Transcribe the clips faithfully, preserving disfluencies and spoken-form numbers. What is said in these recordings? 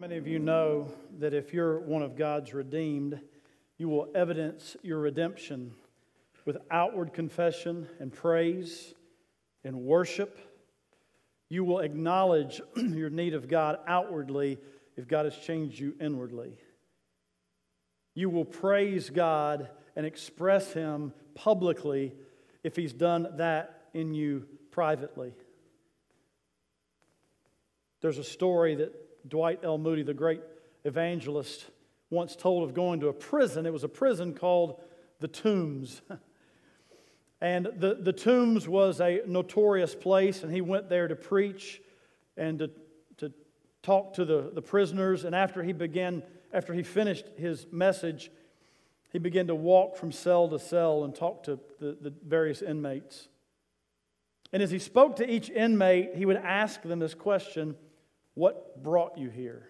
Many of you know that if you're one of God's redeemed, you will evidence your redemption with outward confession and praise and worship. You will acknowledge your need of God outwardly if God has changed you inwardly. You will praise God and express Him publicly if He's done that in you privately. There's a story that Dwight L. Moody, the great evangelist, once told of going to a prison. It was a prison called the Tombs. And the, the Tombs was a notorious place, and he went there to preach and to, to talk to the, the prisoners. And after he began, after he finished his message, he began to walk from cell to cell and talk to the, the various inmates. And as he spoke to each inmate, he would ask them this question: what brought you here?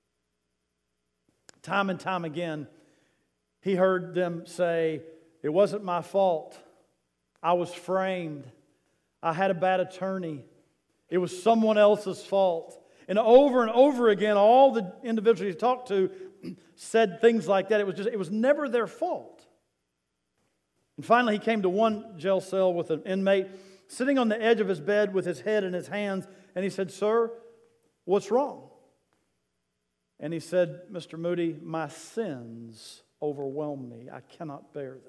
Time and time again, he heard them say, it wasn't my fault. I was framed. I had a bad attorney. It was someone else's fault. And over and over again, all the individuals he talked to said things like that. It was just, it was never their fault. And finally, he came to one jail cell with an inmate sitting on the edge of his bed with his head in his hands, and he said, "Sir, what's wrong?" And he said, "Mister Moody, my sins overwhelm me. I cannot bear them."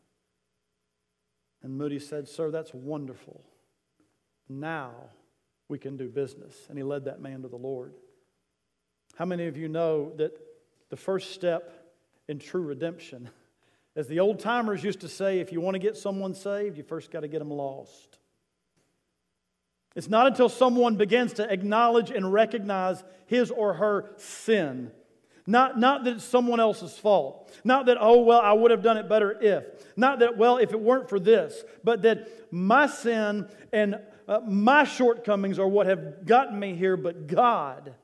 And Moody said, "Sir, that's wonderful. Now we can do business." And he led that man to the Lord. How many of you know that the first step in true redemption, as the old timers used to say, if you want to get someone saved, you first got to get them lost. It's not until someone begins to acknowledge and recognize his or her sin. Not, not that it's someone else's fault. Not that, oh, well, I would have done it better if. Not that, well, if it weren't for this. But that my sin and uh, my shortcomings are what have gotten me here, but God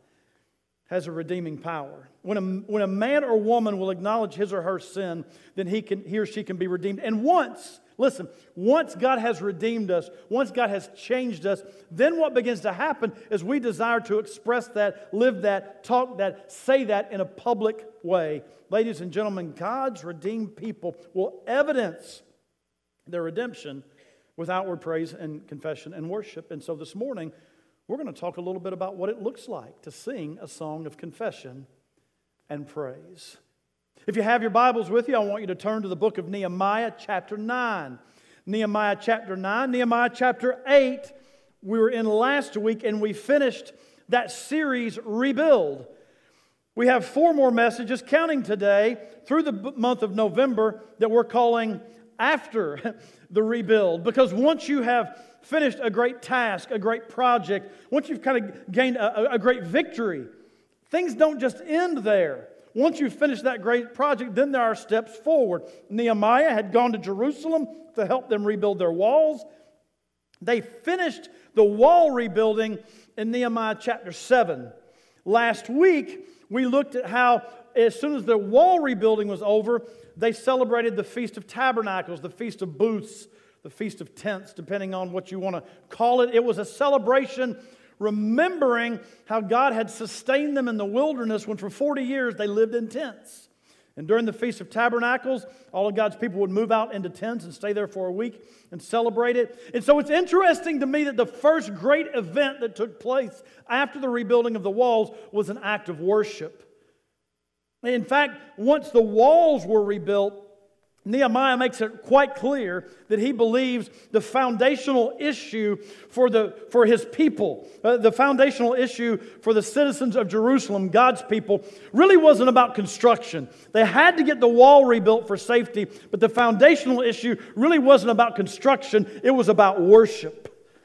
has a redeeming power. When a, when a man or woman will acknowledge his or her sin, then he can, he or she can be redeemed. And once, listen, once God has redeemed us, once God has changed us, then what begins to happen is we desire to express that, live that, talk that, say that in a public way. Ladies and gentlemen, God's redeemed people will evidence their redemption with outward praise and confession and worship. And so this morning, we're going to talk a little bit about what it looks like to sing a song of confession and praise. If you have your Bibles with you, I want you to turn to the book of Nehemiah chapter nine. Nehemiah chapter nine, Nehemiah chapter eight, we were in last week and we finished that series, Rebuild. We have four more messages, counting today, through the month of November, that we're calling After the Rebuild. Because once you have finished a great task, a great project, once you've kind of gained a, a great victory, things don't just end there. Once you finish that great project, then there are steps forward. Nehemiah had gone to Jerusalem to help them rebuild their walls. They finished the wall rebuilding in Nehemiah chapter seven. Last week, we looked at how as soon as the wall rebuilding was over, they celebrated the Feast of Tabernacles, the Feast of Booths, the Feast of Tents, depending on what you want to call it. It was a celebration remembering how God had sustained them in the wilderness when for forty years they lived in tents. And during the Feast of Tabernacles, all of God's people would move out into tents and stay there for a week and celebrate it. And so it's interesting to me that the first great event that took place after the rebuilding of the walls was an act of worship. In fact, once the walls were rebuilt, Nehemiah makes it quite clear that he believes the foundational issue for, the, for his people, uh, the foundational issue for the citizens of Jerusalem, God's people, really wasn't about construction. They had to get the wall rebuilt for safety, but the foundational issue really wasn't about construction, it was about worship.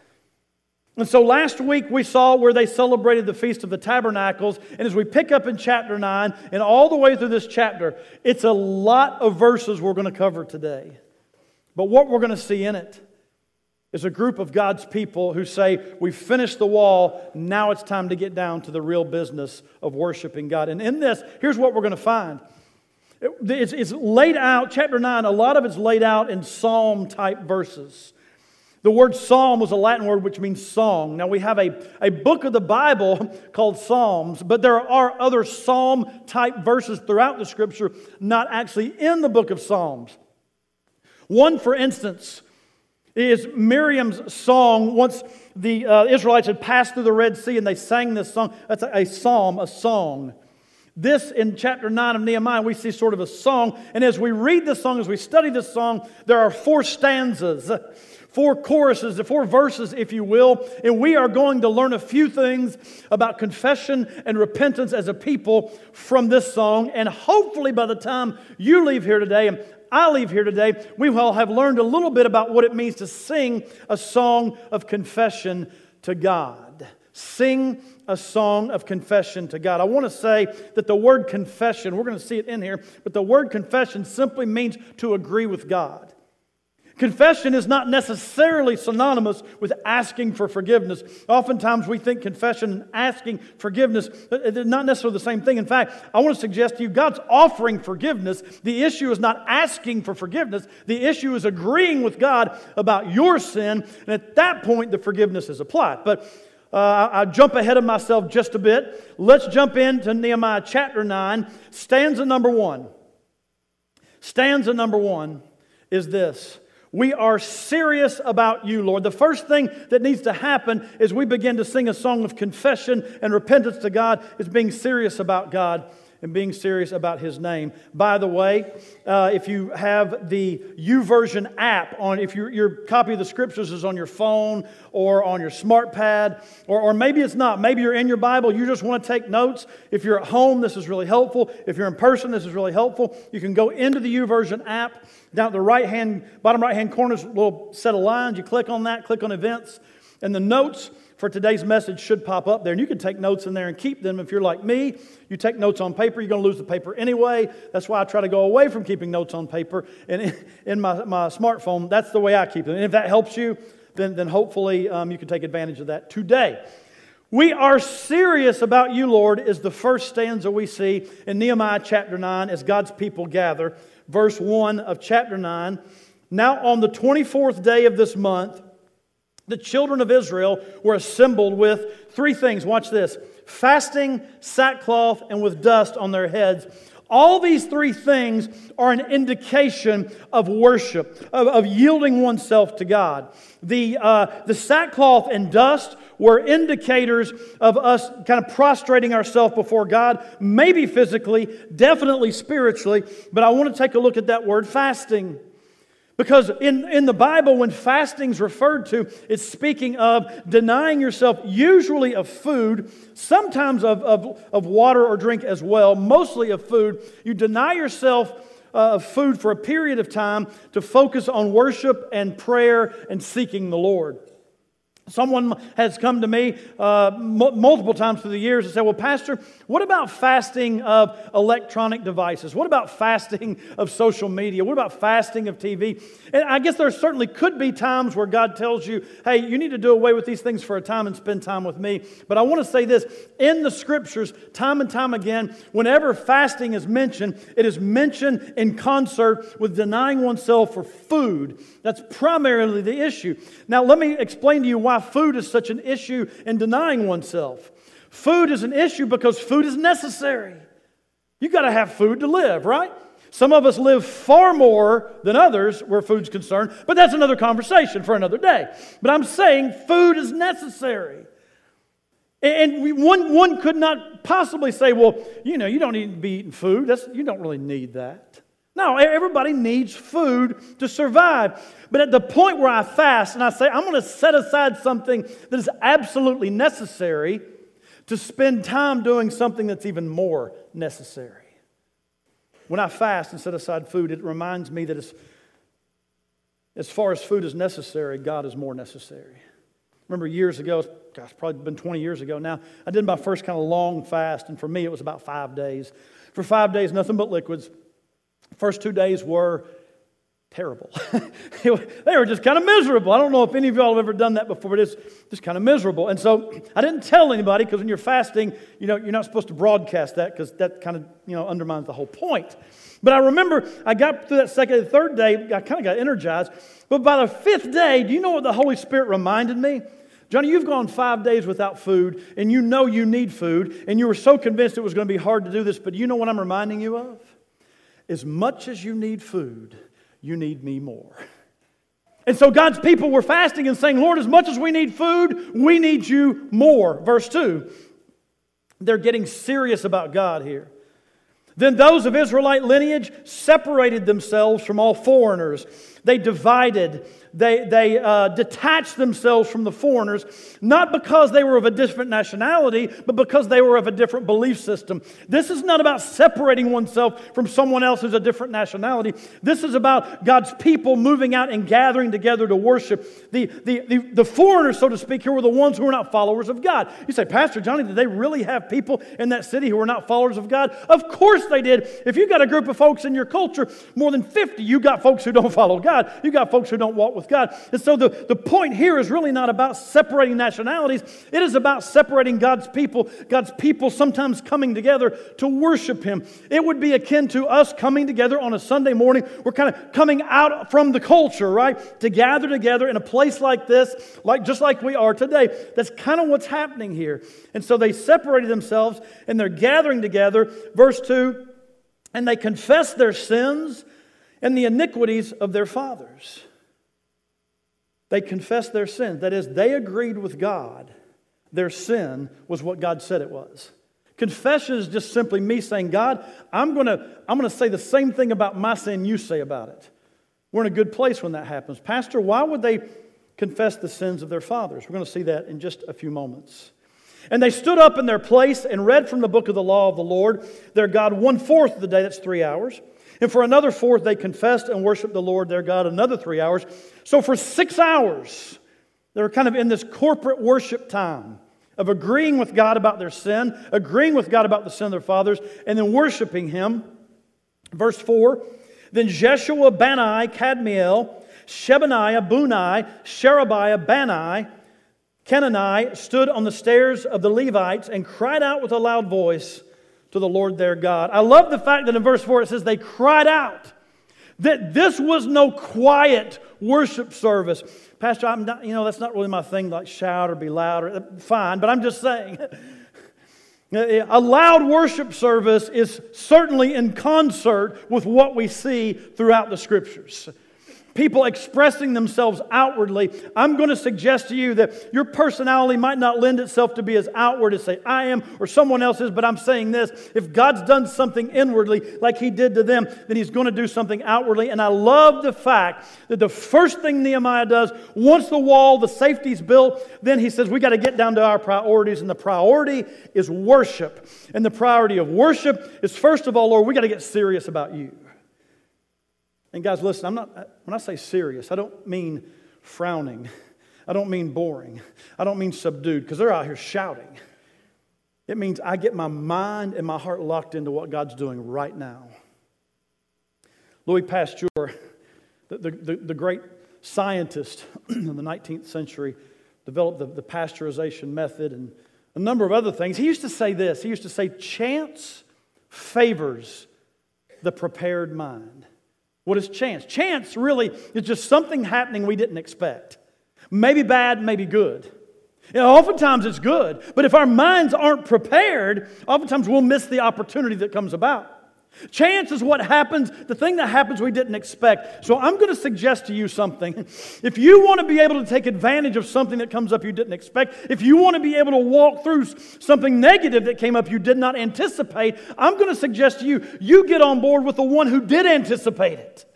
And so last week we saw where they celebrated the Feast of the Tabernacles. And as we pick up in chapter nine and all the way through this chapter, it's a lot of verses we're going to cover today. But what we're going to see in it is a group of God's people who say, we've finished the wall, now it's time to get down to the real business of worshiping God. And in this, here's what we're going to find. It's, it's laid out, chapter nine, a lot of it's laid out in psalm-type verses. The word psalm was a Latin word which means song. Now we have a, a book of the Bible called Psalms, but there are other psalm-type verses throughout the Scripture not actually in the book of Psalms. One, for instance, is Miriam's song once the uh, Israelites had passed through the Red Sea and they sang this song. That's a, a psalm, a song. This, in chapter nine of Nehemiah, we see sort of a song. And as we read this song, as we study this song, there are four stanzas, four choruses, four verses, if you will. And we are going to learn a few things about confession and repentance as a people from this song. And hopefully by the time you leave here today, and I leave here today, we will have learned a little bit about what it means to sing a song of confession to God. Sing a song of confession to God. I want to say that the word confession, we're going to see it in here, but the word confession simply means to agree with God. Confession is not necessarily synonymous with asking for forgiveness. Oftentimes we think confession and asking forgiveness are not necessarily the same thing. In fact, I want to suggest to you, God's offering forgiveness. The issue is not asking for forgiveness. The issue is agreeing with God about your sin, and at that point the forgiveness is applied. But uh, I'll jump ahead of myself just a bit. Let's jump into Nehemiah chapter nine, stanza number one. Stanza number one is this. We are serious about you, Lord. The first thing that needs to happen as we begin to sing a song of confession and repentance to God is being serious about God and being serious about His name. By the way, uh, if you have the YouVersion app on, if your, your copy of the Scriptures is on your phone or on your smart pad, or, or maybe it's not. Maybe you're in your Bible, you just want to take notes. If you're at home, this is really helpful. If you're in person, this is really helpful. You can go into the YouVersion app. Down at the right hand, bottom right hand corner is a little set of lines. You click on that, click on events, and the notes for today's message should pop up there. And you can take notes in there and keep them. If you're like me, you take notes on paper, you're going to lose the paper anyway. That's why I try to go away from keeping notes on paper. And in, in my, my smartphone, that's the way I keep them. And if that helps you, then, then hopefully um, you can take advantage of that today. We are serious about you, Lord, is the first stanza we see in Nehemiah chapter nine as God's people gather. Verse one of chapter nine. Now on the twenty-fourth day of this month, the children of Israel were assembled with three things. Watch this. Fasting, sackcloth, and with dust on their heads. All these three things are an indication of worship, of, of yielding oneself to God. The, uh, the sackcloth and dust were indicators of us kind of prostrating ourselves before God, maybe physically, definitely spiritually, but I want to take a look at that word fasting. Because in, in the Bible, when fasting is referred to, it's speaking of denying yourself, usually of food, sometimes of, of, of water or drink as well, mostly of food. You deny yourself uh, of food for a period of time to focus on worship and prayer and seeking the Lord. Someone has come to me uh, m- multiple times through the years and said, well, Pastor, what about fasting of electronic devices? What about fasting of social media? What about fasting of T V? And I guess there certainly could be times where God tells you, hey, you need to do away with these things for a time and spend time with me. But I want to say this, in the Scriptures, time and time again, whenever fasting is mentioned, it is mentioned in concert with denying oneself for food. That's primarily the issue. Now, let me explain to you why food is such an issue in denying oneself. Food is an issue because food is necessary. You've got to have food to live, right? Some of us live far more than others where food's concerned, but that's another conversation for another day. But I'm saying food is necessary. And we, one, one could not possibly say, well, you know, you don't need to be eating food. That's, you don't really need that. No, everybody needs food to survive. But at the point where I fast and I say, I'm going to set aside something that is absolutely necessary to spend time doing something that's even more necessary. When I fast and set aside food, it reminds me that as, as far as food is necessary, God is more necessary. Remember years ago, gosh, probably been twenty years ago now, I did my first kind of long fast, and for me it was about five days. For five days, nothing but liquids. First two days were terrible. They were just kind of miserable. I don't know if any of y'all have ever done that before, but it's just kind of miserable. And so I didn't tell anybody, because when you're fasting, you know, you're not supposed to broadcast that, because that kind of, you know, undermines the whole point. But I remember I got through that second and third day, I kind of got energized. But by the fifth day, do you know what the Holy Spirit reminded me? Johnny, you've gone five days without food, and you know you need food, and you were so convinced it was going to be hard to do this, but you know what I'm reminding you of? As much as you need food, you need me more. And so God's people were fasting and saying, Lord, as much as we need food, we need you more. Verse two, they're getting serious about God here. Then those of Israelite lineage separated themselves from all foreigners. They divided, they, they uh, detached themselves from the foreigners, not because they were of a different nationality, but because they were of a different belief system. This is not about separating oneself from someone else who's a different nationality. This is about God's people moving out and gathering together to worship. The, the, the, the foreigners, so to speak, here were the ones who were not followers of God. You say, Pastor Johnny, did they really have people in that city who were not followers of God? Of course they did. If you've got a group of folks in your culture, more than fifty, you got folks who don't follow God. You got folks who don't walk with God. And so the, the point here is really not about separating nationalities. It is about separating God's people. God's people sometimes coming together to worship Him. It would be akin to us coming together on a Sunday morning. We're kind of coming out from the culture, right? To gather together in a place like this, like just like we are today. That's kind of what's happening here. And so they separated themselves and they're gathering together. Verse two, and they confess their sins and the iniquities of their fathers. They confessed their sins. That is, they agreed with God. Their sin was what God said it was. Confession is just simply me saying, God, I'm going to I'm going to say the same thing about my sin you say about it. We're in a good place when that happens. Pastor, why would they confess the sins of their fathers? We're going to see that in just a few moments. And they stood up in their place and read from the book of the law of the Lord, their God, one-fourth of the day, that's three hours. And for another fourth, they confessed and worshiped the Lord their God another three hours. So for six hours, they were kind of in this corporate worship time of agreeing with God about their sin, agreeing with God about the sin of their fathers, and then worshiping Him. Verse four, then Jeshua, Bani, Kadmiel, Shebaniah, Bunai, Sherebiah, Bani, Kenani stood on the stairs of the Levites and cried out with a loud voice to the Lord their God. I love the fact that in verse four it says they cried out. That this was no quiet worship service. Pastor, I'm not, you know, that's not really my thing, like shout or be loud. Or, fine, but I'm just saying. A loud worship service is certainly in concert with what we see throughout the Scriptures. People expressing themselves outwardly. I'm going to suggest to you that your personality might not lend itself to be as outward as, say, I am or someone else is, but I'm saying this. If God's done something inwardly like He did to them, then He's going to do something outwardly. And I love the fact that the first thing Nehemiah does, once the wall, the safety's built, then he says, we got to get down to our priorities. And the priority is worship. And the priority of worship is, first of all, Lord, we got to get serious about You. And guys, listen, I'm not, when I say serious, I don't mean frowning. I don't mean boring. I don't mean subdued, because they're out here shouting. It means I get my mind and my heart locked into what God's doing right now. Louis Pasteur, the, the, the, the great scientist in the nineteenth century, developed the, the pasteurization method and a number of other things. He used to say this. He used to say, chance favors the prepared mind. What is chance? Chance really is just something happening we didn't expect. Maybe bad, maybe good. You know, oftentimes it's good, but if our minds aren't prepared, oftentimes we'll miss the opportunity that comes about. Chance is what happens, the thing that happens we didn't expect. So I'm going to suggest to you something. If you want to be able to take advantage of something that comes up you didn't expect, if you want to be able to walk through something negative that came up you did not anticipate, I'm going to suggest to you, you get on board with the one who did anticipate it.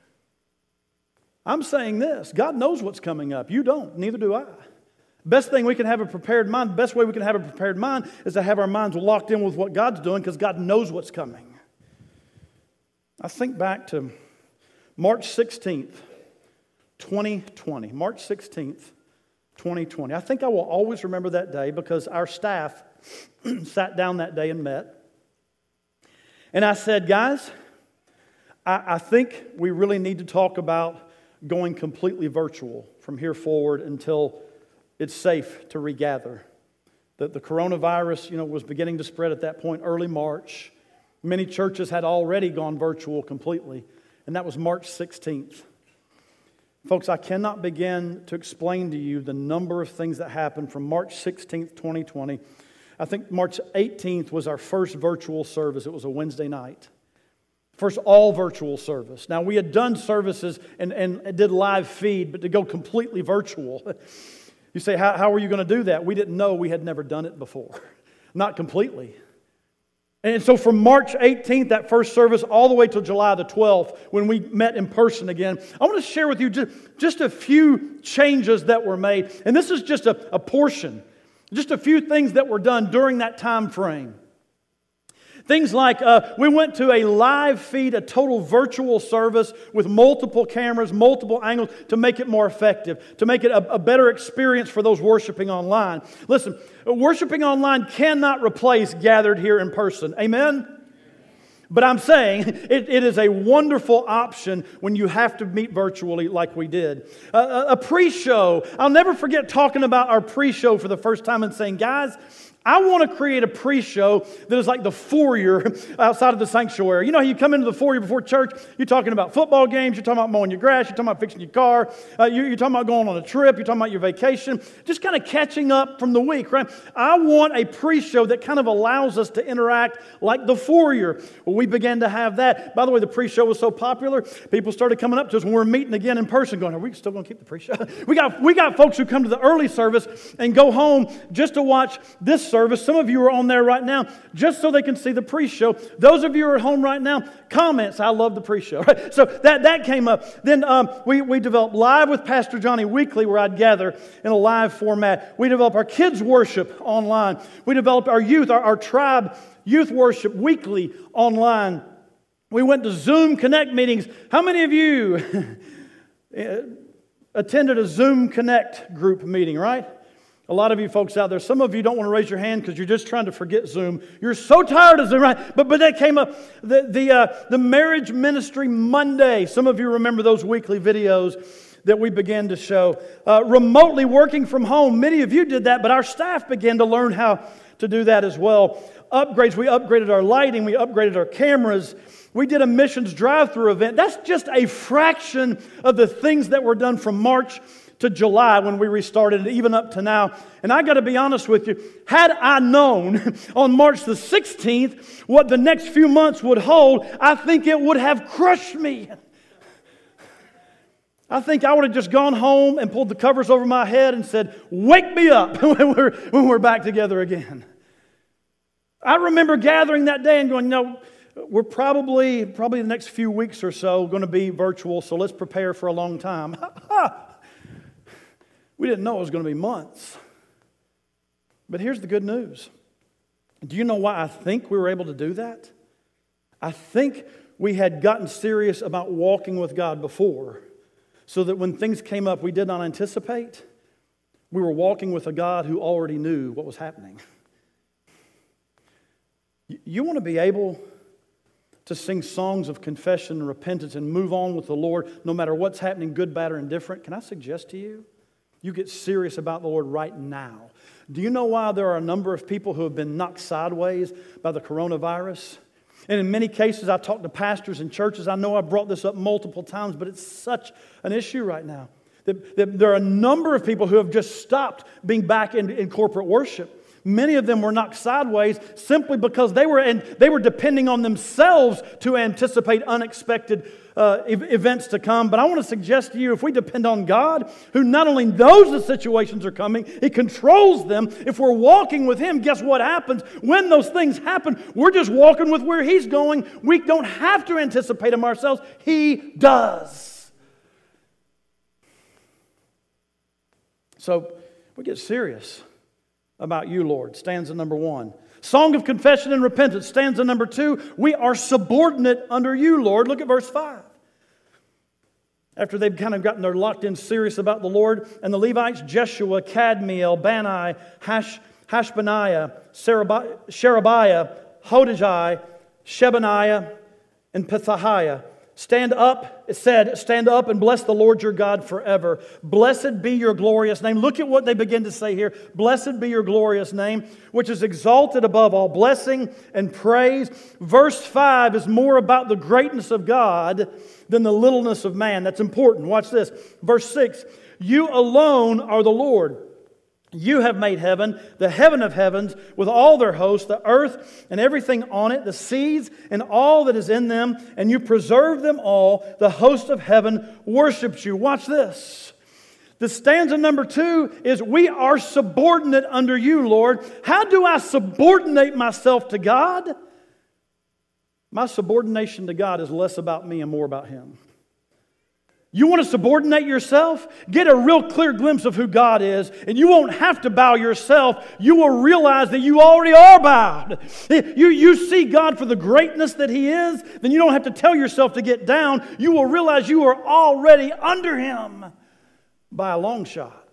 I'm saying this, God knows what's coming up. You don't, neither do I. Best thing we can have a prepared mind, the best way we can have a prepared mind is to have our minds locked in with what God's doing, because God knows what's coming. I think back to March sixteenth, twenty twenty. March sixteenth, twenty twenty. I think I will always remember that day because our staff sat down that day and met. And I said, guys, I, I think we really need to talk about going completely virtual from here forward until it's safe to regather. The, the coronavirus, you know, was beginning to spread at that point, early March. Many churches had already gone virtual completely, and that was March sixteenth. Folks, I cannot begin to explain to you the number of things that happened from March sixteenth, twenty twenty. I think March eighteenth was our first virtual service. It was a Wednesday night. First all virtual service. Now, we had done services and, and did live feed, but to go completely virtual. You say, how, how were you going to do that? We didn't know. We had never done it before. Not completely. And so from March eighteenth, that first service, all the way till July the twelfth, when we met in person again, I want to share with you just, just a few changes that were made. And this is just a, a portion, just a few things that were done during that time frame. Things like uh, we went to a live feed, a total virtual service with multiple cameras, multiple angles to make it more effective, to make it a, a better experience for those worshiping online. Listen, worshiping online cannot replace gathered here in person. Amen? But I'm saying it, it is a wonderful option when you have to meet virtually like we did. Uh, a pre-show. I'll never forget talking about our pre-show for the first time and saying, guys, I want to create a pre-show that is like the foyer outside of the sanctuary. You know how you come into the foyer before church, you're talking about football games, you're talking about mowing your grass, you're talking about fixing your car, uh, you're, you're talking about going on a trip, you're talking about your vacation, just kind of catching up from the week, right? I want a pre-show that kind of allows us to interact like the foyer. Well, we began to have that. By the way, the pre-show was so popular, people started coming up to us when we were meeting again in person going, are we still going to keep the pre-show? we got, we got folks who come to the early service and go home just to watch this service. Some of you are on there right now just so they can see the pre-show. Those of you who are at home right now, comments, I love the pre-show. Right? So that, that came up. Then um, we, we developed Live with Pastor Johnny weekly, where I'd gather in a live format. We developed our kids worship online. We developed our youth, our, our tribe youth worship weekly online. We went to Zoom Connect meetings. How many of you attended a Zoom Connect group meeting, right? A lot of you folks out there, some of you don't want to raise your hand because you're just trying to forget Zoom. You're so tired of Zoom, right? But but that came up, the the, uh, the Marriage Ministry Monday. Some of you remember those weekly videos that we began to show. Uh, remotely working from home, many of you did that, but our staff began to learn how to do that as well. Upgrades, we upgraded our lighting, we upgraded our cameras. We did a missions drive-through event. That's just a fraction of the things that were done from March to July when we restarted, and even up to now. And I got to be honest with you, had I known on March the sixteenth what the next few months would hold, I think it would have crushed me. I think I would have just gone home and pulled the covers over my head and said, wake me up when we're, when we're back together again. I remember gathering that day and going, no, we're probably, probably the next few weeks or so going to be virtual, so let's prepare for a long time. We didn't know it was going to be months. But here's the good news. Do you know why I think we were able to do that? I think we had gotten serious about walking with God before, so that when things came up we did not anticipate, we were walking with a God who already knew what was happening. You want to be able to sing songs of confession and repentance and move on with the Lord no matter what's happening, good, bad, or indifferent? Can I suggest to you, you get serious about the Lord right now. Do you know why there are a number of people who have been knocked sideways by the coronavirus? And in many cases, I talk to pastors and churches. I know I brought this up multiple times, but it's such an issue right now. That, that there are a number of people who have just stopped being back in, in corporate worship. Many of them were knocked sideways simply because they were and they were depending on themselves to anticipate unexpected uh, ev- events to come. But I want to suggest to you, if we depend on God, who not only knows the situations are coming, He controls them. If we're walking with Him, guess what happens? When those things happen, we're just walking with where He's going. We don't have to anticipate them ourselves. He does. So we get serious about you, Lord. Stanza number one. Song of confession and repentance. Stanza number two. We are subordinate under you, Lord. Look at verse five. After they've kind of gotten their locked in serious about the Lord, and the Levites, Jeshua, Kadmiel, Bani, Hash, Hashbaniah, Sherebiah, Hodijah, Shebaniah, and Pethahiah Stand up, it said, stand up and bless the Lord your God forever. Blessed be your glorious name. Look at what they begin to say here. Blessed be your glorious name, which is exalted above all blessing and praise. Verse five is more about the greatness of God than the littleness of man. That's important. Watch this. Verse six, you alone are the Lord. You have made heaven, the heaven of heavens, with all their hosts, the earth and everything on it, the seas and all that is in them, and you preserve them all. The host of heaven worships you. Watch this. The stanza number two is, we are subordinate under you, Lord. How do I subordinate myself to God? My subordination to God is less about me and more about Him. You want to subordinate yourself? Get a real clear glimpse of who God is, and you won't have to bow yourself. You will realize that you already are bowed. You, you see God for the greatness that He is, then you don't have to tell yourself to get down. You will realize you are already under Him by a long shot.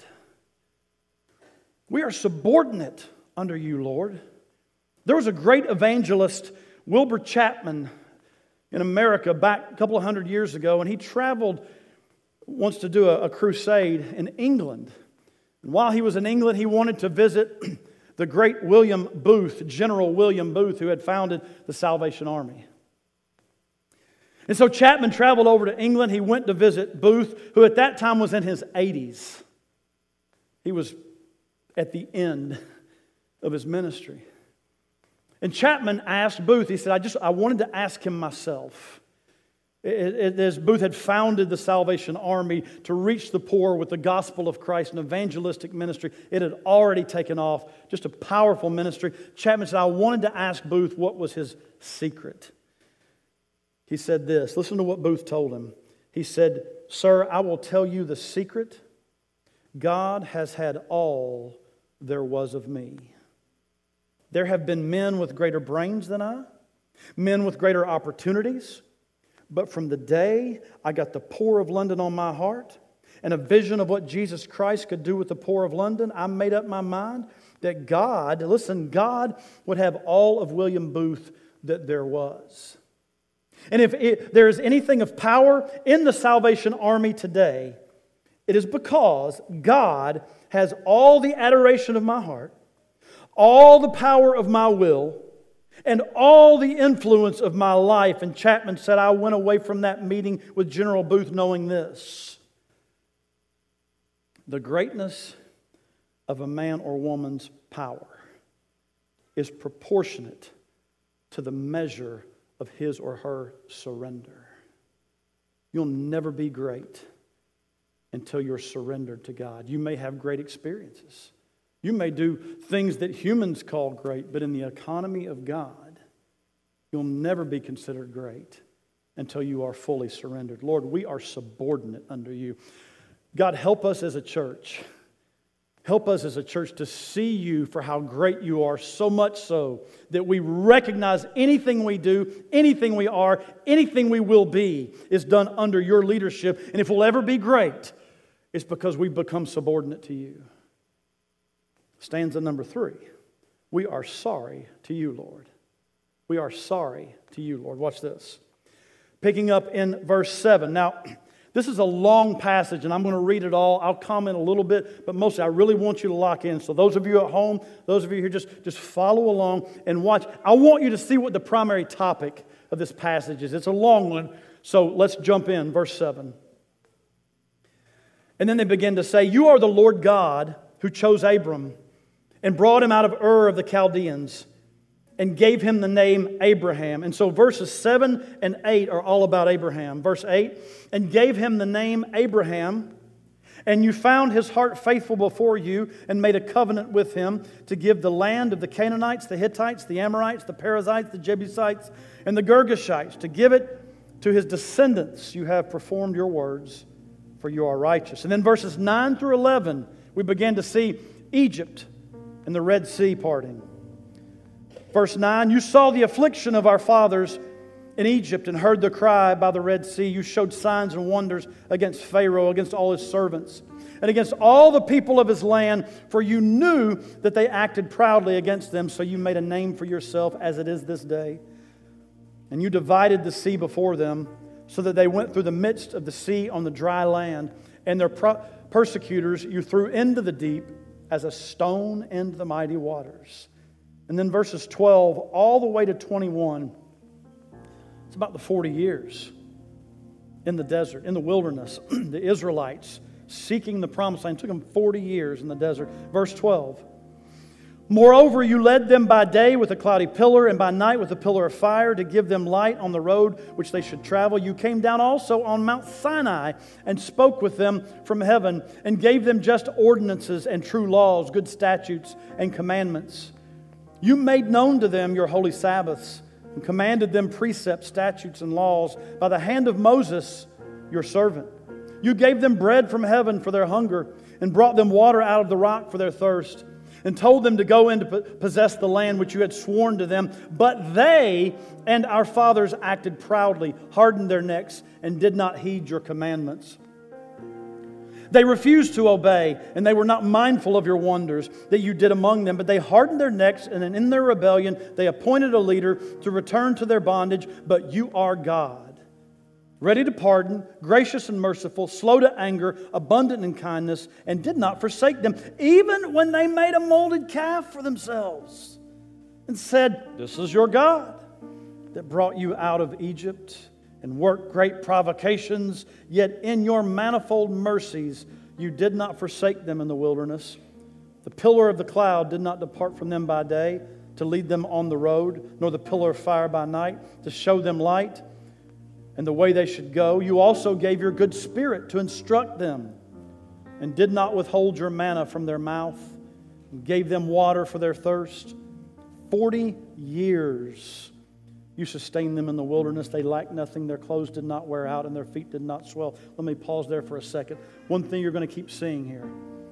We are subordinate under you, Lord. There was a great evangelist, Wilbur Chapman, in America back a couple of hundred years ago, and he traveled wants to do a, a crusade in England. And while he was in England, he wanted to visit the great William Booth, General William Booth, who had founded the Salvation Army. And so Chapman traveled over to England. He went to visit Booth, who at that time was in his eighties. He was at the end of his ministry. And Chapman asked Booth, he said, I just I wanted to ask him myself. It, it, as Booth had founded the Salvation Army to reach the poor with the gospel of Christ, an evangelistic ministry, it had already taken off, just a powerful ministry. Chapman said, I wanted to ask Booth what was his secret. He said this, listen to what Booth told him. He said, sir, I will tell you the secret. God has had all there was of me. There have been men with greater brains than I, men with greater opportunities. But from the day I got the poor of London on my heart and a vision of what Jesus Christ could do with the poor of London, I made up my mind that God, listen, God would have all of William Booth that there was. And if it, there is anything of power in the Salvation Army today, it is because God has all the adoration of my heart, all the power of my will, and all the influence of my life. And Chapman said, I went away from that meeting with General Booth knowing this. The greatness of a man or woman's power is proportionate to the measure of his or her surrender. You'll never be great until you're surrendered to God. You may have great experiences. You may do things that humans call great, but in the economy of God, you'll never be considered great until you are fully surrendered. Lord, we are subordinate under you. God, help us as a church. Help us as a church to see you for how great you are, so much so that we recognize anything we do, anything we are, anything we will be is done under your leadership. And if we'll ever be great, it's because we've become subordinate to you. Stanza number three. We are sorry to you, Lord. We are sorry to you, Lord. Watch this. Picking up in verse seven. Now, this is a long passage, and I'm going to read it all. I'll comment a little bit, but mostly I really want you to lock in. So those of you at home, those of you here, just, just follow along and watch. I want you to see what the primary topic of this passage is. It's a long one, so let's jump in. Verse seven. And then they begin to say, you are the Lord God who chose Abram and brought him out of Ur of the Chaldeans and gave him the name Abraham. And so verses seven and eight are all about Abraham. Verse eight, and gave him the name Abraham, and you found his heart faithful before you and made a covenant with him to give the land of the Canaanites, the Hittites, the Amorites, the Perizzites, the Jebusites, and the Girgashites, to give it to his descendants. You have performed your words, for you are righteous. And then verses nine through eleven, we begin to see Egypt and the Red Sea parting. Verse nine, you saw the affliction of our fathers in Egypt and heard the cry by the Red Sea. You showed signs and wonders against Pharaoh, against all his servants, and against all the people of his land, for you knew that they acted proudly against them, so you made a name for yourself as it is this day. And you divided the sea before them, so that they went through the midst of the sea on the dry land, and their pro- persecutors you threw into the deep as a stone into the mighty waters. And then verses twelve all the way to twenty-one, it's about the forty years in the desert, in the wilderness, the Israelites seeking the promised land. It took them forty years in the desert. Verse twelve. Moreover, you led them by day with a cloudy pillar, and by night with a pillar of fire, to give them light on the road which they should travel. You came down also on Mount Sinai and spoke with them from heaven, and gave them just ordinances and true laws, good statutes and commandments. You made known to them your holy Sabbaths, and commanded them precepts, statutes, and laws by the hand of Moses, your servant. You gave them bread from heaven for their hunger, and brought them water out of the rock for their thirst, and told them to go in to possess the land which you had sworn to them. But they and our fathers acted proudly, hardened their necks, and did not heed your commandments. They refused to obey, and they were not mindful of your wonders that you did among them. But they hardened their necks, and in their rebellion they appointed a leader to return to their bondage. But you are God, ready to pardon, gracious and merciful, slow to anger, abundant in kindness, and did not forsake them, even when they made a molded calf for themselves, and said, "This is your God that brought you out of Egypt, and worked great provocations, yet in your manifold mercies you did not forsake them in the wilderness. The pillar of the cloud did not depart from them by day, to lead them on the road, nor the pillar of fire by night, to show them light and the way they should go. You also gave your good Spirit to instruct them, and did not withhold your manna from their mouth, and gave them water for their thirst. Forty years you sustained them in the wilderness. They lacked nothing. Their clothes did not wear out, and their feet did not swell." Let me pause there for a second. One thing you're going to keep seeing here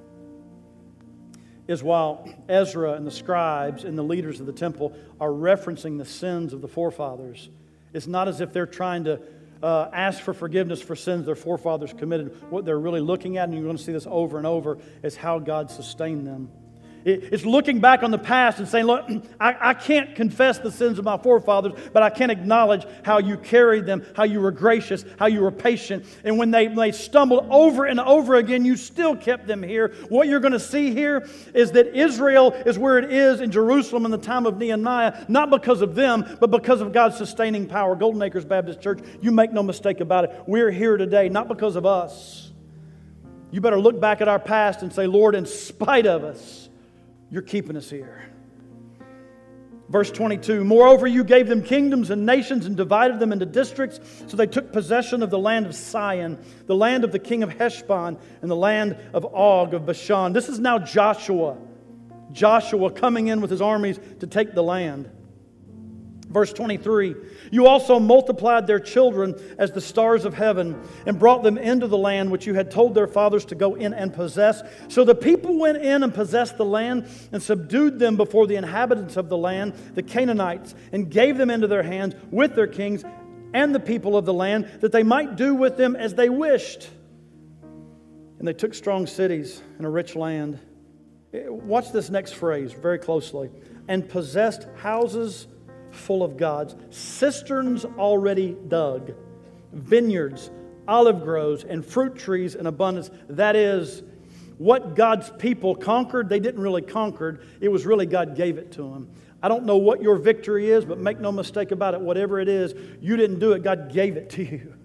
is while Ezra and the scribes and the leaders of the temple are referencing the sins of the forefathers, it's not as if they're trying to uh, ask for forgiveness for sins their forefathers committed. What they're really looking at, and you're going to see this over and over, is how God sustained them. It's looking back on the past and saying, look, I, I can't confess the sins of my forefathers, but I can acknowledge how you carried them, how you were gracious, how you were patient. And when they, they stumbled over and over again, you still kept them here. What you're going to see here is that Israel is where it is in Jerusalem in the time of Nehemiah, not because of them, but because of God's sustaining power. Golden Acres Baptist Church, you make no mistake about it. We're here today, not because of us. You better look back at our past and say, Lord, in spite of us, you're keeping us here. Verse twenty-two, moreover, you gave them kingdoms and nations and divided them into districts. So they took possession of the land of Sion, the land of the king of Heshbon, and the land of Og of Bashan. This is now Joshua. Joshua coming in with his armies to take the land. Verse twenty-three, you also multiplied their children as the stars of heaven, and brought them into the land which you had told their fathers to go in and possess. So the people went in and possessed the land, and subdued them before the inhabitants of the land, the Canaanites, and gave them into their hands with their kings and the people of the land, that they might do with them as they wished. And they took strong cities and a rich land. Watch this next phrase very closely. And possessed houses full of gods, cisterns already dug, vineyards, olive groves, and fruit trees in abundance. That is, what God's people conquered, they didn't really conquer. It was really God gave it to them. I don't know what your victory is, but make no mistake about it. Whatever it is, you didn't do it. God gave it to you.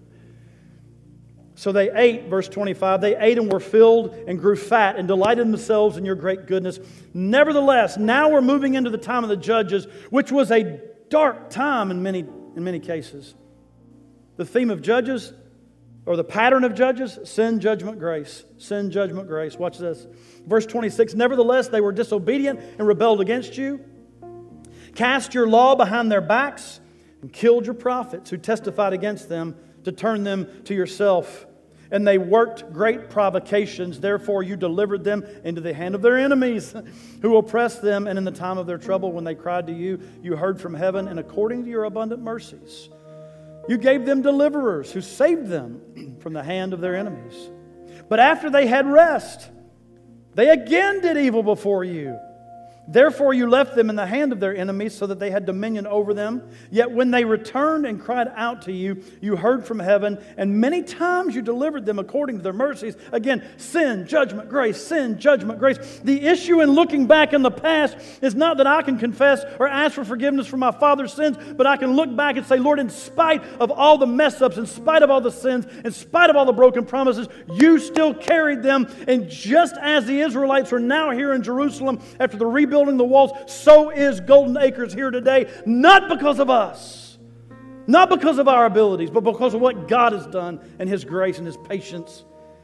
So they ate, verse twenty-five, they ate and were filled and grew fat and delighted themselves in your great goodness. Nevertheless, now we're moving into the time of the judges, which was a dark time in many, in many cases. The theme of Judges, or the pattern of Judges, sin, judgment, grace. Sin, judgment, grace. Watch this. Verse twenty-six, nevertheless, they were disobedient and rebelled against you, cast your law behind their backs, and killed your prophets who testified against them to turn them to yourself. And they worked great provocations. Therefore you delivered them into the hand of their enemies who oppressed them. And in the time of their trouble, when they cried to you, you heard from heaven. And according to your abundant mercies, you gave them deliverers who saved them from the hand of their enemies. But after they had rest, they again did evil before you. Therefore you left them in the hand of their enemies so that they had dominion over them. Yet when they returned and cried out to you, you heard from heaven, and many times you delivered them according to their mercies. Again, sin, judgment, grace, sin, judgment, grace. The issue in looking back in the past is not that I can confess or ask for forgiveness for my father's sins, but I can look back and say, Lord, in spite of all the mess-ups, in spite of all the sins, in spite of all the broken promises, you still carried them. And just as the Israelites are now here in Jerusalem after the rebuilding the walls, so is Golden Acres here today, not because of us, not because of our abilities, but because of what God has done and His grace and His patience.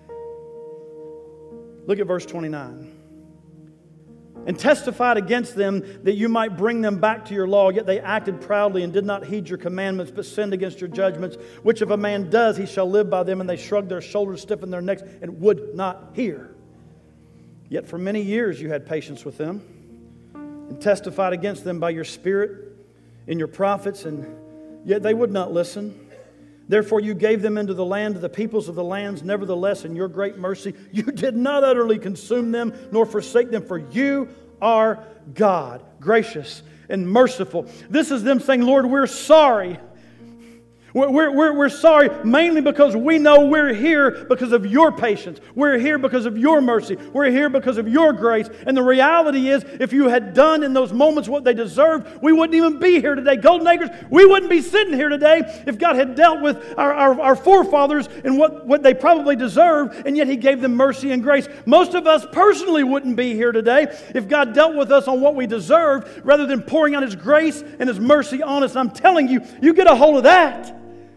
Look at verse twenty-nine. And testified against them that you might bring them back to your law, yet they acted proudly and did not heed your commandments, but sinned against your judgments, which if a man does, he shall live by them. And they shrugged their shoulders, stiffened their necks, and would not hear. Yet for many years you had patience with them, and testified against them by your Spirit in your prophets, and yet they would not listen. Therefore you gave them into the land of the peoples of the lands. Nevertheless, in your great mercy, you did not utterly consume them, nor forsake them, for you are God, gracious and merciful. This is them saying, Lord, we're sorry. We're, we're, we're sorry mainly because we know we're here because of your patience. We're here because of your mercy. We're here because of your grace. And the reality is, if you had done in those moments what they deserved, we wouldn't even be here today. Golden Acres, we wouldn't be sitting here today if God had dealt with our, our, our forefathers and what, what they probably deserved, and yet He gave them mercy and grace. Most of us personally wouldn't be here today if God dealt with us on what we deserved rather than pouring out His grace and His mercy on us. And I'm telling you, you get a hold of that,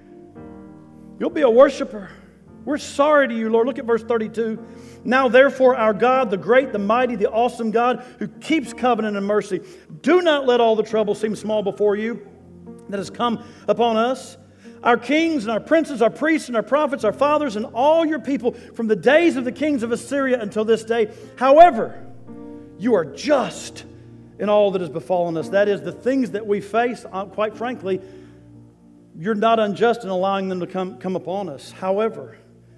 you'll be a worshiper. We're sorry to you, Lord. Look at verse thirty-two. Now therefore our God, the great, the mighty, the awesome God, who keeps covenant and mercy, do not let all the trouble seem small before you that has come upon us, our kings and our princes, our priests and our prophets, our fathers, and all your people from the days of the kings of Assyria until this day. However, you are just in all that has befallen us. That is, the things that we face, quite frankly, you're not unjust in allowing them to come, come upon us. However,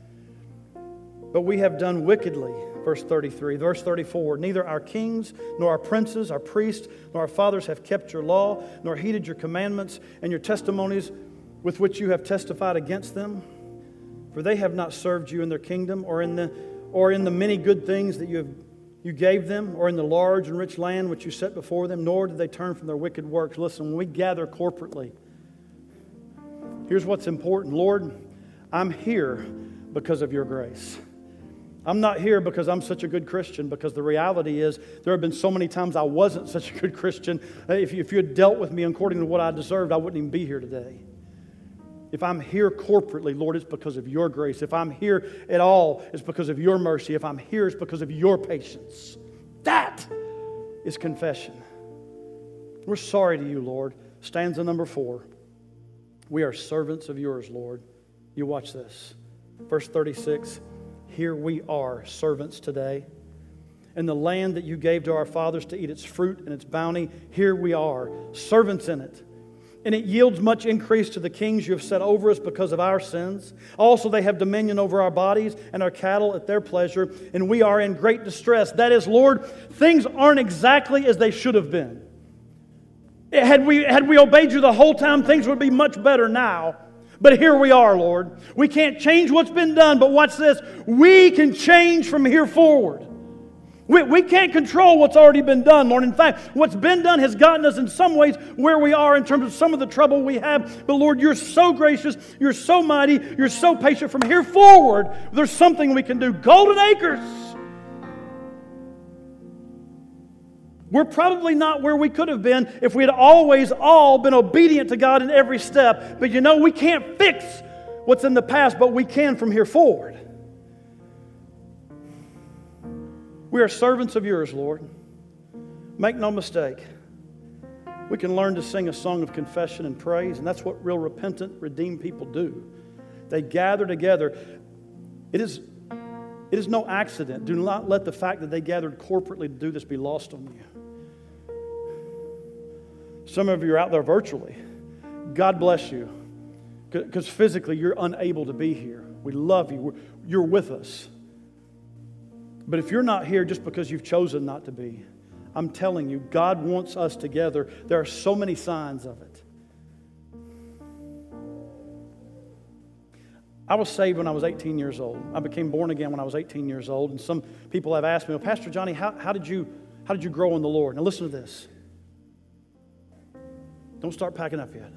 but we have done wickedly. Verse thirty-three. Verse thirty-four. Neither our kings, nor our princes, our priests, nor our fathers have kept your law, nor heeded your commandments and your testimonies with which you have testified against them. For they have not served you in their kingdom, or in the, or in the many good things that you have you gave them, or in the large and rich land which you set before them, nor did they turn from their wicked works. Listen, when we gather corporately, here's what's important. Lord, I'm here because of your grace. I'm not here because I'm such a good Christian, because the reality is there have been so many times I wasn't such a good Christian. If you, if you had dealt with me according to what I deserved, I wouldn't even be here today. If I'm here corporately, Lord, it's because of your grace. If I'm here at all, it's because of your mercy. If I'm here, it's because of your patience. That is confession. We're sorry to you, Lord. Stanza number four. We are servants of yours, Lord. You watch this. Verse thirty-six. Here we are, servants today. In the land that you gave to our fathers to eat its fruit and its bounty, here we are, servants in it. And it yields much increase to the kings you have set over us because of our sins. Also they have dominion over our bodies and our cattle at their pleasure, and we are in great distress. That is, Lord, things aren't exactly as they should have been. Had we, had we obeyed you the whole time, things would be much better now. But here we are, Lord. We can't change what's been done, but watch this. We can change from here forward. We, we can't control what's already been done, Lord. In fact, what's been done has gotten us in some ways where we are in terms of some of the trouble we have. But Lord, you're so gracious. You're so mighty. You're so patient. From here forward, there's something we can do. Golden Acres. We're probably not where we could have been if we had always all been obedient to God in every step. But you know, we can't fix what's in the past, but we can from here forward. We are servants of yours, Lord. Make no mistake. We can learn to sing a song of confession and praise, and that's what real repentant, redeemed people do. They gather together. It is, it is no accident. Do not let the fact that they gathered corporately to do this be lost on you. Some of you are out there virtually. God bless you. Because physically you're unable to be here. We love you. You're with us. But if you're not here just because you've chosen not to be, I'm telling you, God wants us together. There are so many signs of it. I was saved when I was eighteen years old. I became born again when I was eighteen years old. And some people have asked me, well, Pastor Johnny, how, how did you how did you grow in the Lord? Now listen to this. Don't start packing up yet.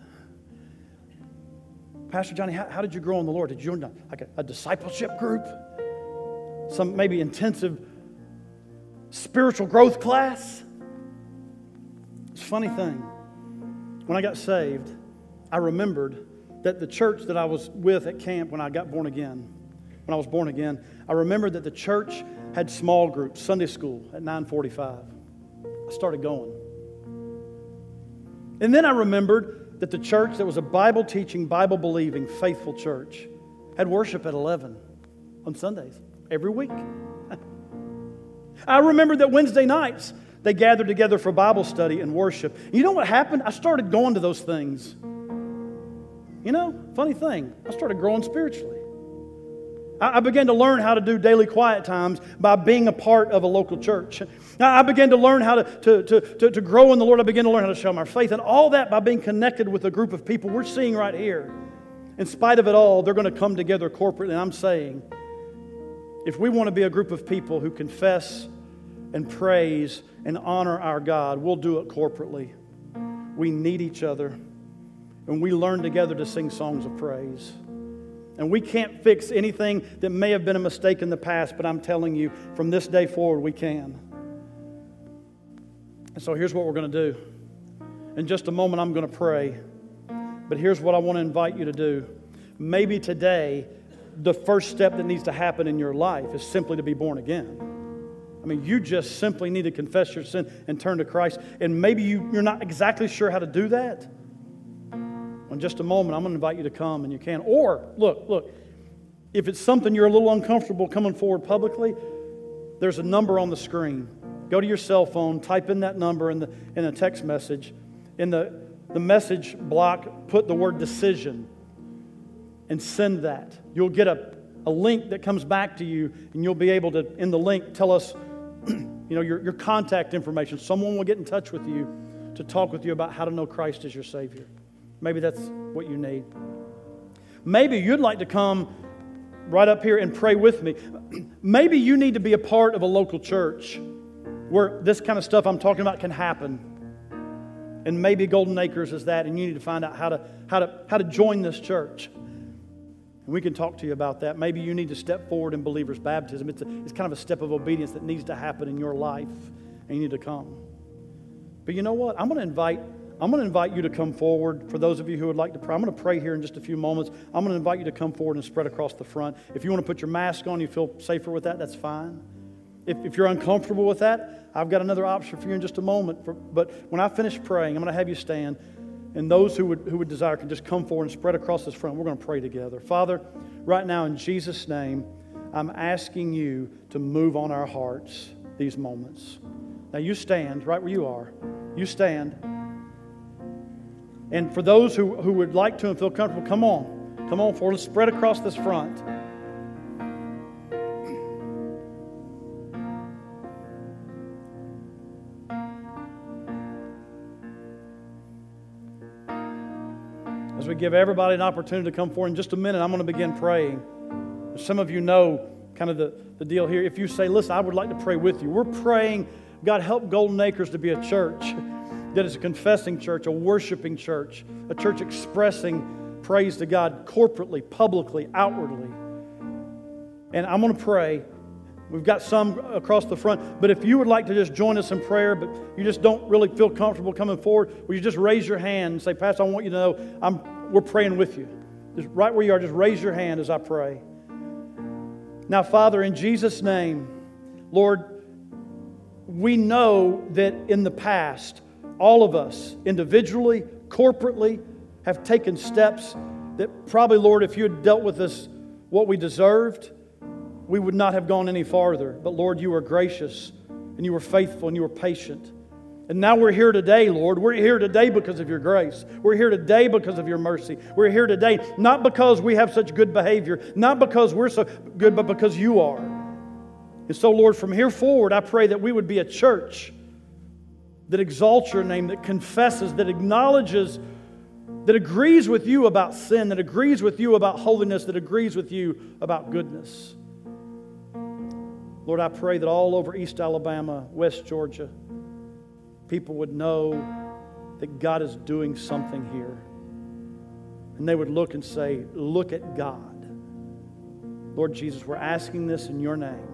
Pastor Johnny, how, how did you grow in the Lord? Did you join like a, a discipleship group? Some maybe intensive spiritual growth class? It's a funny thing. When I got saved, I remembered that the church that I was with at camp when I got born again, when I was born again, I remembered that the church had small groups, Sunday school at nine forty-five. I started going. And then I remembered that the church that was a Bible-teaching, Bible-believing, faithful church had worship at eleven on Sundays, every week. I remembered that Wednesday nights they gathered together for Bible study and worship. You know what happened? I started going to those things. You know, funny thing, I started growing spiritually. I began to learn how to do daily quiet times by being a part of a local church. I began to learn how to, to, to, to, to grow in the Lord. I began to learn how to show my faith. And all that by being connected with a group of people we're seeing right here. In spite of it all, they're going to come together corporately. And I'm saying, if we want to be a group of people who confess and praise and honor our God, we'll do it corporately. We need each other. And we learn together to sing songs of praise. And we can't fix anything that may have been a mistake in the past, but I'm telling you, from this day forward, we can. And so here's what we're going to do. In just a moment, I'm going to pray. But here's what I want to invite you to do. Maybe today, the first step that needs to happen in your life is simply to be born again. I mean, you just simply need to confess your sin and turn to Christ. And maybe you, you're not exactly sure how to do that. In just a moment, I'm going to invite you to come, and you can. Or, look, look, if it's something you're a little uncomfortable coming forward publicly, there's a number on the screen. Go to your cell phone, type in that number in the in a text message. In the, the message block, put the word decision and send that. You'll get a, a link that comes back to you, and you'll be able to, in the link, tell us you know, your, your contact information. Someone will get in touch with you to talk with you about how to know Christ as your Savior. Maybe that's what you need. Maybe you'd like to come right up here and pray with me. Maybe you need to be a part of a local church where this kind of stuff I'm talking about can happen. And maybe Golden Acres is that, and you need to find out how to, how to, how to join this church. And we can talk to you about that. Maybe you need to step forward in believer's baptism. It's, a, it's kind of a step of obedience that needs to happen in your life, and you need to come. But you know what? I'm going to invite I'm going to invite you to come forward. For those of you who would like to pray, I'm going to pray here in just a few moments. I'm going to invite you to come forward and spread across the front. If you want to put your mask on, you feel safer with that, that's fine. If, if you're uncomfortable with that, I've got another option for you in just a moment. For, but when I finish praying, I'm going to have you stand. And those who would, who would desire can just come forward and spread across this front. We're going to pray together. Father, right now in Jesus' name, I'm asking you to move on our hearts these moments. Now you stand right where you are. You stand. And for those who, who would like to and feel comfortable, come on. Come on forward. Let's spread across this front. As we give everybody an opportunity to come forward, in just a minute, I'm going to begin praying. Some of you know kind of the, the deal here. If you say, listen, I would like to pray with you. We're praying, God, help Golden Acres to be a church that is a confessing church, a worshiping church, a church expressing praise to God corporately, publicly, outwardly. And I'm going to pray. We've got some across the front. But if you would like to just join us in prayer, but you just don't really feel comfortable coming forward, will you just raise your hand and say, Pastor, I want you to know I'm, we're praying with you. Just right where you are, just raise your hand as I pray. Now, Father, in Jesus' name, Lord, we know that in the past, all of us, individually, corporately, have taken steps that probably, Lord, if you had dealt with us what we deserved, we would not have gone any farther. But Lord, you were gracious, and you were faithful, and you were patient. And now we're here today, Lord. We're here today because of your grace. We're here today because of your mercy. We're here today not because we have such good behavior, not because we're so good, but because you are. And so, Lord, from here forward, I pray that we would be a church that exalts your name, that confesses, that acknowledges, that agrees with you about sin, that agrees with you about holiness, that agrees with you about goodness. Lord, I pray that all over East Alabama, West Georgia, people would know that God is doing something here. And they would look and say, look at God. Lord Jesus, we're asking this in your name.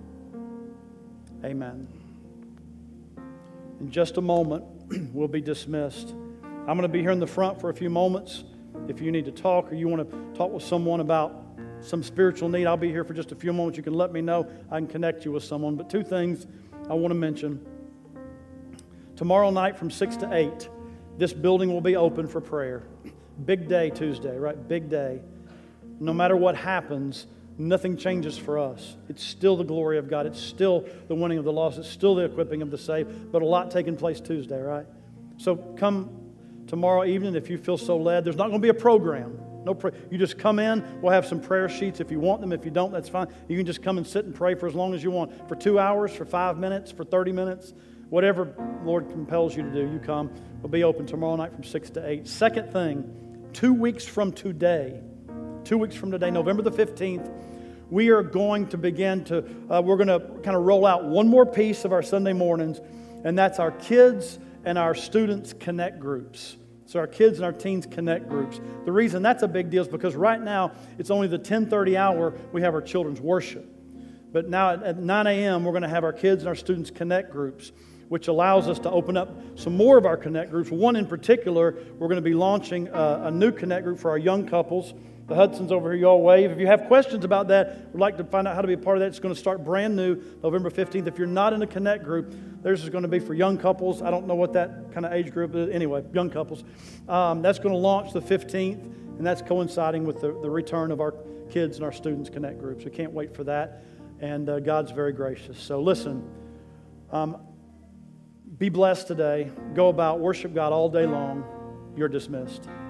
Amen. In just a moment, we'll be dismissed. I'm going to be here in the front for a few moments. If you need to talk or you want to talk with someone about some spiritual need, I'll be here for just a few moments. You can let me know. I can connect you with someone. But two things I want to mention. Tomorrow night from six to eight, this building will be open for prayer. Big day Tuesday, right? Big day. No matter what happens, nothing changes for us. It's still the glory of God. It's still the winning of the lost. It's still the equipping of the saved. But a lot taking place Tuesday, right? So come tomorrow evening if you feel so led. There's not going to be a program. No, pray. You just come in. We'll have some prayer sheets if you want them. If you don't, that's fine. You can just come and sit and pray for as long as you want. For two hours, for five minutes, for thirty minutes. Whatever the Lord compels you to do, you come. We'll be open tomorrow night from six to eight. Second thing, two weeks from today, two weeks from today, November the fifteenth, we are going to begin to, uh, we're going to kind of roll out one more piece of our Sunday mornings, and that's our kids and our students connect groups. So our kids and our teens connect groups. The reason that's a big deal is because right now it's only the ten thirty hour we have our children's worship. But now at, at nine a.m. we're going to have our kids and our students connect groups, which allows us to open up some more of our connect groups. One in particular, we're going to be launching a, a new connect group for our young couples. The Hudson's over here, y'all wave. If you have questions about that, would like to find out how to be a part of that, it's going to start brand new November fifteenth. If you're not in a connect group, theirs is going to be for young couples. I don't know what that kind of age group is. Anyway, young couples. Um, that's going to launch the fifteenth, and that's coinciding with the, the return of our kids and our students connect groups. We can't wait for that, and uh, God's very gracious. So listen, um, be blessed today. Go about, worship God all day long. You're dismissed.